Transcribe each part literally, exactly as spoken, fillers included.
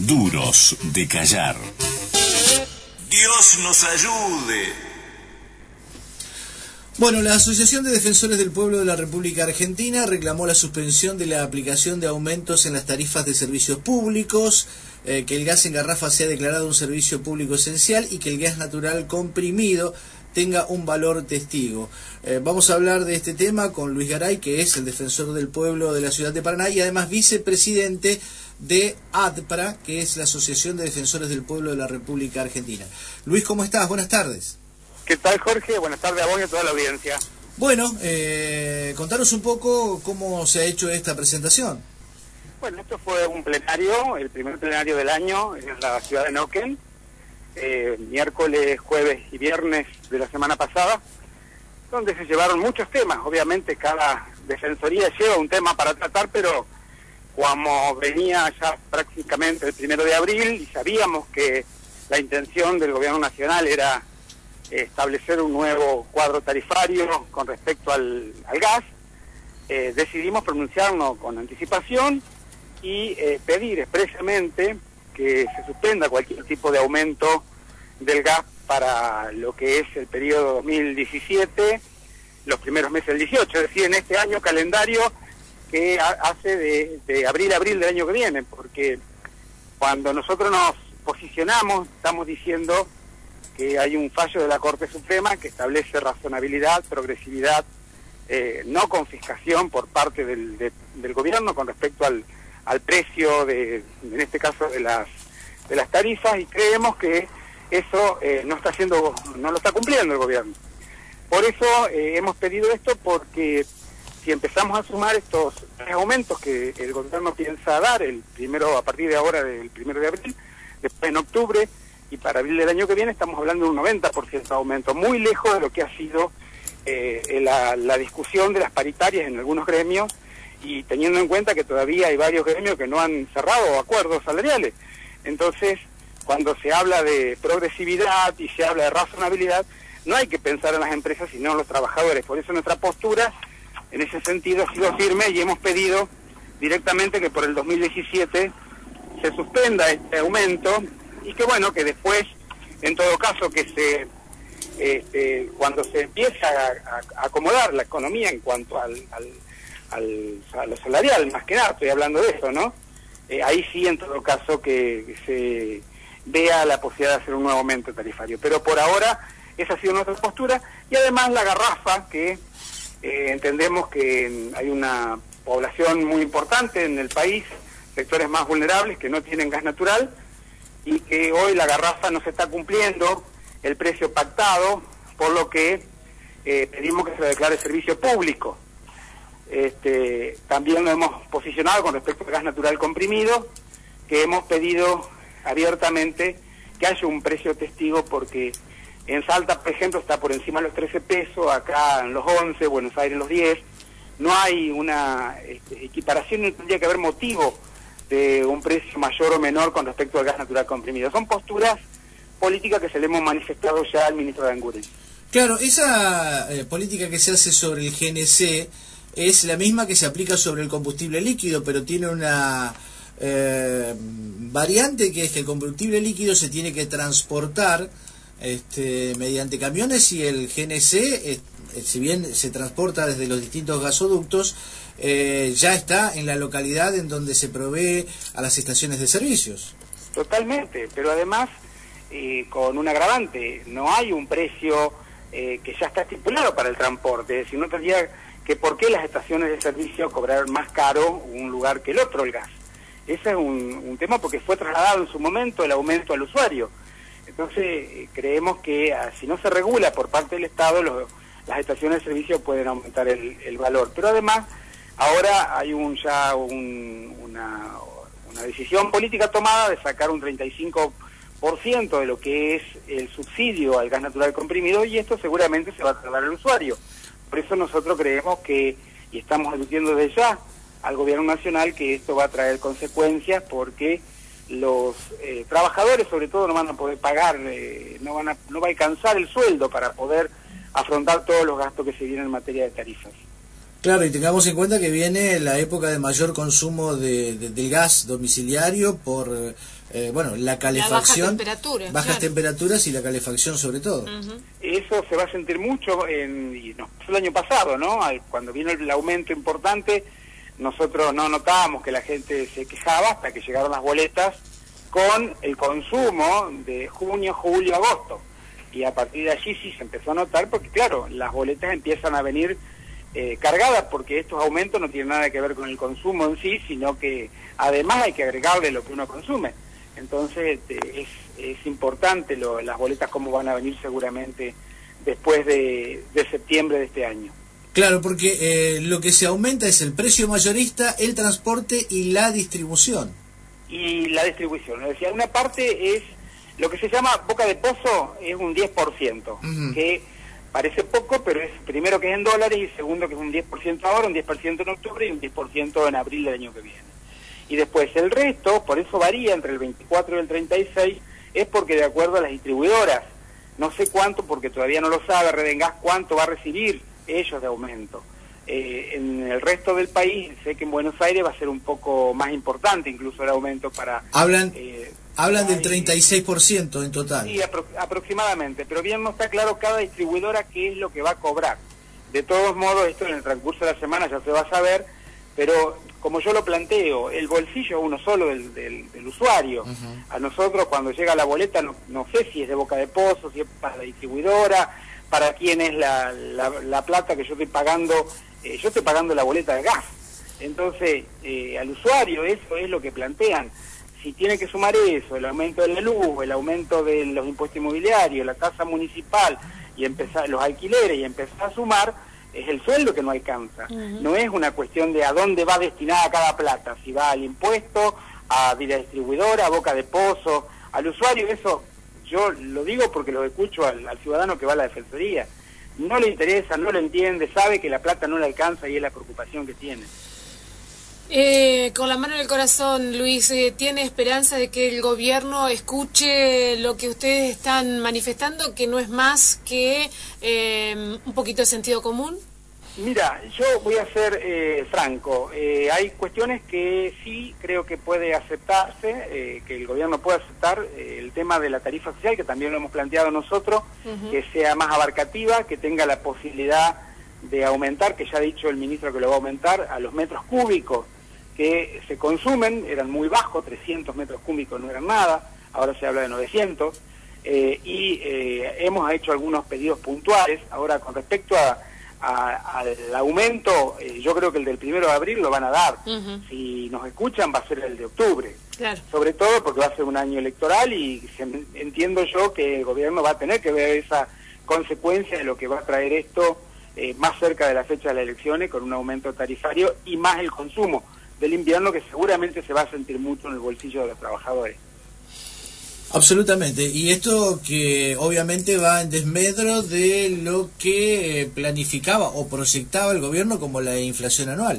Duros de callar. Dios nos ayude. Bueno, la Asociación de Defensores del Pueblo de la República Argentina reclamó la suspensión de la aplicación de aumentos en las tarifas de servicios públicos, eh, que el gas en garrafa sea declarado un servicio público esencial y que el gas natural comprimido tenga un valor testigo. Eh, vamos a hablar de este tema con Luis Garay, que es el defensor del pueblo de la ciudad de Paraná y además vicepresidente de ADPRA, que es la Asociación de Defensores del Pueblo de la República Argentina. Luis, ¿cómo estás? Buenas tardes. ¿Qué tal, Jorge? Buenas tardes a vos y a toda la audiencia. Bueno, eh, contanos un poco cómo se ha hecho esta presentación. Bueno, esto fue un plenario, el primer plenario del año en la ciudad de Neuquén, eh, miércoles, jueves y viernes de la semana pasada, donde se llevaron muchos temas. Obviamente cada defensoría lleva un tema para tratar, pero como venía ya prácticamente el primero de abril y sabíamos que la intención del gobierno nacional era establecer un nuevo cuadro tarifario con respecto al, al gas, eh, decidimos pronunciarnos con anticipación y eh, pedir expresamente que se suspenda cualquier tipo de aumento del gas para lo que es el periodo dos mil diecisiete, los primeros meses del dieciocho, es decir, en este año calendario que ha, hace de, de abril a abril del año que viene, porque cuando nosotros nos posicionamos estamos diciendo que hay un fallo de la Corte Suprema que establece razonabilidad, progresividad, eh, no confiscación por parte del, de, del gobierno con respecto al, al precio, de, en este caso, de las de las tarifas, y creemos que eso eh, no está haciendo, no lo está cumpliendo el gobierno. Por eso eh, hemos pedido esto, porque si empezamos a sumar estos aumentos que el gobierno piensa dar, el primero a partir de ahora, del primero de abril, después en octubre, y para abril del año que viene estamos hablando de un noventa por ciento de aumento, muy lejos de lo que ha sido eh, la, la discusión de las paritarias en algunos gremios, y teniendo en cuenta que todavía hay varios gremios que no han cerrado acuerdos salariales. Entonces, cuando se habla de progresividad y se habla de razonabilidad, no hay que pensar en las empresas sino en los trabajadores. Por eso nuestra postura en ese sentido ha sido firme y hemos pedido directamente que por el dos mil diecisiete se suspenda este aumento, y que bueno, que después, en todo caso, que se este, cuando se empieza a, a acomodar la economía en cuanto al, al, al a lo salarial, más que nada, estoy hablando de eso, ¿no? Eh, ahí sí, en todo caso, que, que se vea la posibilidad de hacer un nuevo aumento tarifario. Pero por ahora, esa ha sido nuestra postura, y además la garrafa, que eh, entendemos que hay una población muy importante en el país, sectores más vulnerables que no tienen gas natural, y que hoy la garrafa no se está cumpliendo el precio pactado, por lo que eh, pedimos que se declare servicio público. Este, también lo hemos posicionado con respecto al gas natural comprimido, que hemos pedido abiertamente que haya un precio testigo, porque en Salta, por ejemplo, está por encima de los trece pesos, acá en los once, Buenos Aires los diez, no hay una este, equiparación, no tendría que haber motivo de un precio mayor o menor con respecto al gas natural comprimido. Son posturas políticas que se le hemos manifestado ya al ministro de Anguren. Claro, esa eh, política que se hace sobre el G N C es la misma que se aplica sobre el combustible líquido, pero tiene una eh, variante, que es que el combustible líquido se tiene que transportar este, mediante camiones, y el G N C, eh, si bien se transporta desde los distintos gasoductos, Eh, ya está en la localidad en donde se provee a las estaciones de servicios. Totalmente, pero además eh, con un agravante, no hay un precio eh, que ya está estipulado para el transporte, si no tendría que por qué las estaciones de servicio cobrar más caro un lugar que el otro el gas. Ese es un, un tema, porque fue trasladado en su momento el aumento al usuario. Entonces eh, creemos que ah, si no se regula por parte del Estado, los, las estaciones de servicio pueden aumentar el, el valor, pero además ahora hay un ya un, una, una decisión política tomada de sacar un treinta y cinco por ciento de lo que es el subsidio al gas natural comprimido, y esto seguramente se va a trasladar al usuario. Por eso nosotros creemos que, y estamos advirtiendo desde ya al gobierno nacional, que esto va a traer consecuencias, porque los eh, trabajadores sobre todo no van a poder pagar, eh, no van a, no va a alcanzar el sueldo para poder afrontar todos los gastos que se vienen en materia de tarifas. Claro, y tengamos en cuenta que viene la época de mayor consumo de, de, del gas domiciliario por eh, bueno, la calefacción, la baja temperatura, bajas claro. temperaturas y la calefacción sobre todo. Uh-huh. Eso se va a sentir mucho, en, y nos pasó el año pasado, ¿no? Al, cuando vino el aumento importante, nosotros no notábamos que la gente se quejaba hasta que llegaron las boletas con el consumo de junio, julio, agosto. Y a partir de allí sí se empezó a notar, porque claro, las boletas empiezan a venir eh, cargadas, porque estos aumentos no tienen nada que ver con el consumo en sí, sino que además hay que agregarle lo que uno consume. Entonces este, es, es importante lo, las boletas cómo van a venir seguramente después de, de septiembre de este año. Claro, porque eh, lo que se aumenta es el precio mayorista, el transporte y la distribución. Y la distribución, es decir, una parte es lo que se llama boca de pozo, es un diez por ciento, uh-huh. que parece poco, pero es primero que es en dólares y segundo que es un diez por ciento ahora, un diez por ciento en octubre y un diez por ciento en abril del año que viene. Y después el resto, por eso varía entre el veinticuatro y el treinta y seis, es porque de acuerdo a las distribuidoras, no sé cuánto, porque todavía no lo sabe Redengas, cuánto va a recibir ellos de aumento. Eh, en el resto del país, sé que en Buenos Aires va a ser un poco más importante incluso el aumento para... Hablan, eh, hablan del treinta y seis por ciento en total. Sí, apro aproximadamente, pero bien no está claro cada distribuidora qué es lo que va a cobrar. De todos modos, esto en el transcurso de la semana ya se va a saber, pero como yo lo planteo, el bolsillo uno solo del, del, del usuario. Uh-huh. A nosotros cuando llega la boleta, no, no sé si es de boca de pozo, si es para la distribuidora, para quién es la, la, la plata que yo estoy pagando, eh, yo estoy pagando la boleta de gas. Entonces, eh, al usuario eso es lo que plantean. Si tiene que sumar eso, el aumento de la luz, el aumento de los impuestos inmobiliarios, la tasa municipal, y empezar los alquileres, y empezar a sumar, es el sueldo que no alcanza. Uh-huh. No es una cuestión de a dónde va destinada cada plata, si va al impuesto, a la distribuidora, a boca de pozo, al usuario. Eso yo lo digo porque lo escucho al, al ciudadano que va a la defensoría. No le interesa, no lo entiende, sabe que la plata no le alcanza y es la preocupación que tiene. Eh, con la mano en el corazón, Luis, eh, ¿tiene esperanza de que el gobierno escuche lo que ustedes están manifestando, que no es más que eh, un poquito de sentido común? Mira, yo voy a ser eh, franco. Eh, hay cuestiones que sí creo que puede aceptarse, eh, que el gobierno puede aceptar, eh, el tema de la tarifa social, que también lo hemos planteado nosotros, uh-huh. que sea más abarcativa, que tenga la posibilidad de aumentar, que ya ha dicho el ministro que lo va a aumentar, a los metros cúbicos que se consumen, eran muy bajos, trescientos metros cúbicos no eran nada, ahora se habla de novecientos, eh, y eh, hemos hecho algunos pedidos puntuales. Ahora, con respecto a, a, al aumento, eh, yo creo que el del primero de abril lo van a dar. Uh-huh. Si nos escuchan, va a ser el de octubre. Claro. Sobre todo porque va a ser un año electoral y se, entiendo yo que el gobierno va a tener que ver esa consecuencia de lo que va a traer esto eh, más cerca de la fecha de las elecciones, con un aumento tarifario y más el consumo del invierno, que seguramente se va a sentir mucho en el bolsillo de los trabajadores. Absolutamente, y esto que obviamente va en desmedro de lo que planificaba o proyectaba el gobierno como la inflación anual.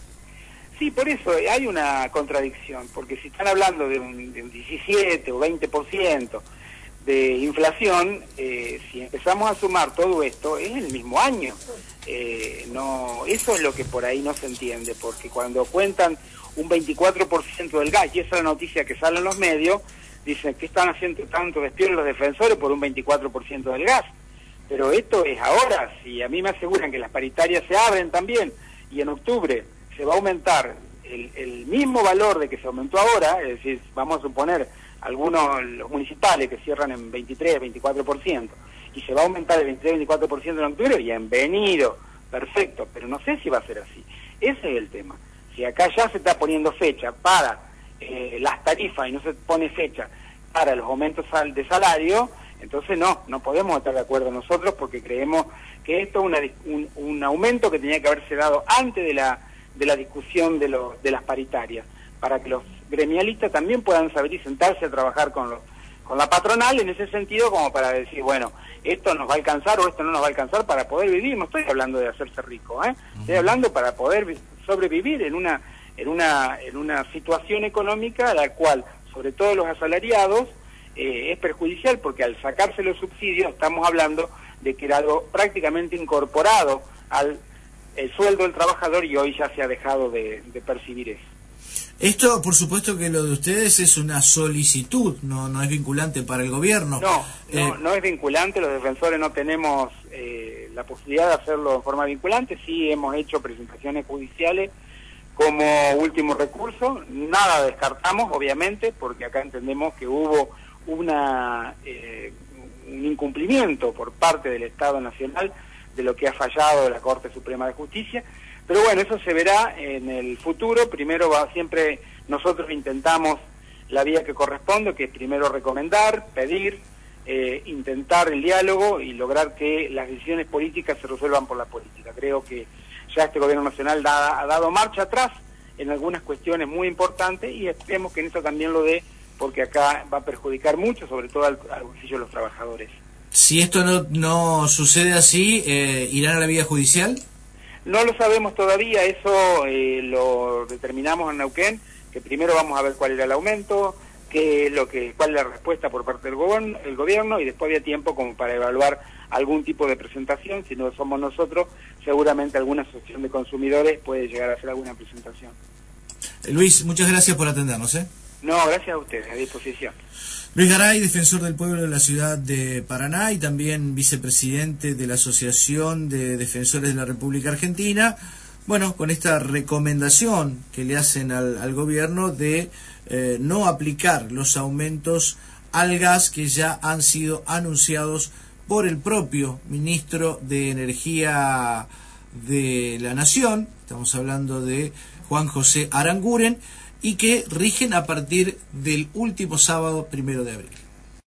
Sí, por eso hay una contradicción, porque si están hablando de un, de un diecisiete o veinte por ciento de inflación, eh, si empezamos a sumar todo esto, es el mismo año. Eh, no, eso es lo que por ahí no se entiende, porque cuando cuentan un veinticuatro por ciento del gas, y esa es la noticia que sale en los medios, dicen que están haciendo tanto despido los defensores por un veinticuatro por ciento del gas. Pero esto es ahora. Si a mí me aseguran que las paritarias se abren también, y en octubre se va a aumentar el, el mismo valor de que se aumentó ahora, es decir, vamos a suponer algunos, los municipales que cierran en veintitrés, veinticuatro por ciento, y se va a aumentar el veintitrés, veinticuatro por ciento en octubre, bienvenido, perfecto, pero no sé si va a ser así. Ese es el tema. Si acá ya se está poniendo fecha para eh, las tarifas y no se pone fecha para los aumentos de salario, entonces no, no podemos estar de acuerdo nosotros, porque creemos que esto es una, un, un aumento que tenía que haberse dado antes de la, de la discusión de, lo, de las paritarias, para que los gremialistas también puedan saber y sentarse a trabajar con los, con la patronal en ese sentido, como para decir, bueno, esto nos va a alcanzar o esto no nos va a alcanzar para poder vivir. No estoy hablando de hacerse rico, ¿eh? Estoy hablando para poder sobrevivir en una en una en una situación económica a la cual, sobre todo los asalariados, eh, es perjudicial, porque al sacarse los subsidios estamos hablando de que era algo prácticamente incorporado al el sueldo del trabajador, y hoy ya se ha dejado de, de percibir eso. Esto, por supuesto que lo de ustedes es una solicitud, no no es vinculante para el gobierno. No, eh, no, no es vinculante, los defensores no tenemos eh, la posibilidad de hacerlo de forma vinculante, sí hemos hecho presentaciones judiciales como último recurso, nada descartamos, obviamente, porque acá entendemos que hubo una eh, un incumplimiento por parte del Estado Nacional de lo que ha fallado la Corte Suprema de Justicia, pero bueno, eso se verá en el futuro. Primero va siempre nosotros intentamos la vía que corresponde, que es primero recomendar, pedir, eh, intentar el diálogo y lograr que las decisiones políticas se resuelvan por la política. Creo que ya este gobierno nacional da, ha dado marcha atrás en algunas cuestiones muy importantes y esperemos que en eso también lo dé, porque acá va a perjudicar mucho, sobre todo al, al bolsillo de los trabajadores. Si esto no, no sucede así, eh, ¿irán a la vía judicial? No lo sabemos todavía, eso eh, lo determinamos en Neuquén, que primero vamos a ver cuál era el aumento, qué es lo que, cuál es la respuesta por parte del gobierno, el gobierno, y después había tiempo como para evaluar algún tipo de presentación. Si no somos nosotros, seguramente alguna asociación de consumidores puede llegar a hacer alguna presentación. Luis, muchas gracias por atendernos, ¿eh? No, gracias a ustedes, a disposición. Luis Garay, defensor del pueblo de la ciudad de Paraná y también vicepresidente de la Asociación de Defensores de la República Argentina. Bueno, con esta recomendación que le hacen al, al gobierno de eh, no aplicar los aumentos al gas que ya han sido anunciados por el propio ministro de Energía de la Nación, estamos hablando de Juan José Aranguren, y que rigen a partir del último sábado primero de abril.